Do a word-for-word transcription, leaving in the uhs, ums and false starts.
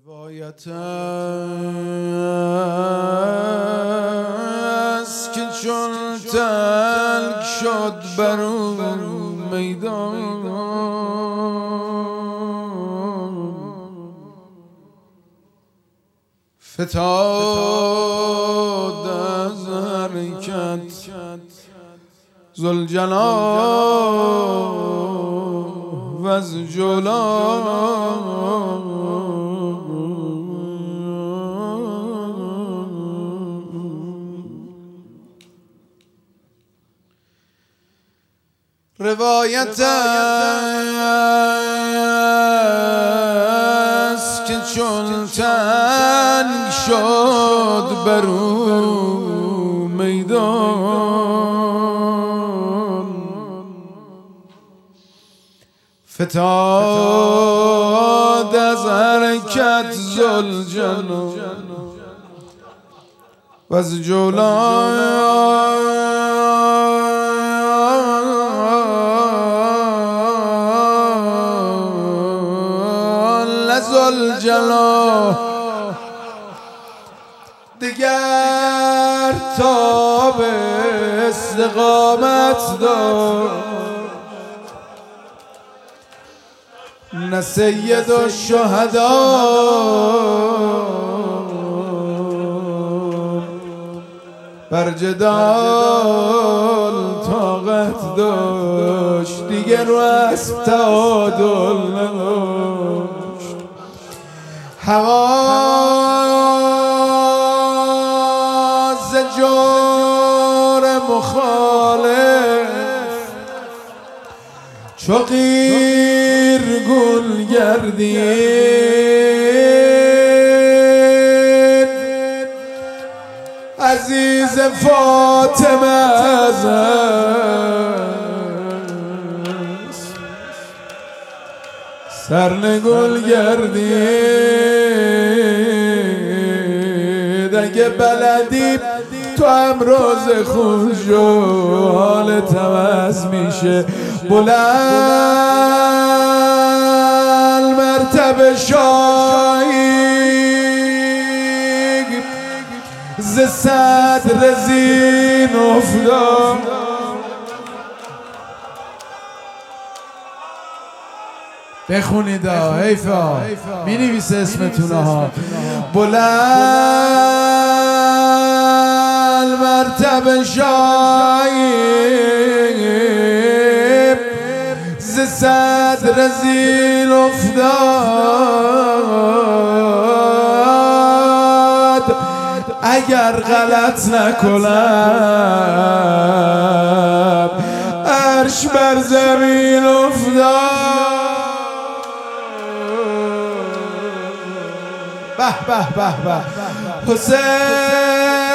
روایت است که چون تلک شد بر اون میدان، فتاد از حرکت ذوالجلال و از جلال روایت است که چون تنگ شد بر اون میدان، فتاد از حرکت ذوالجلال و از جلال ذوالجلال دیگر تاب استقامت دار، نه سید الشهدا بر جدال طاقت داشت، دیگر رو اسب تعادل نداشت. حواس جور مخالف چو قیر گل گردید، عزیز فاطمه از سرنگل گردید. اگه بلدی تو امروز خوش و حالت عوض میشه، بلند مرتبه شایی ز صدر زین افتاد. بخونید ها، حیفا می نویسه اسمتونه ها. بلند مرتبه شایب ز صدر زین افتاد، اگر غلط نکنم عرش بر زمین افتاد. به به به به حسین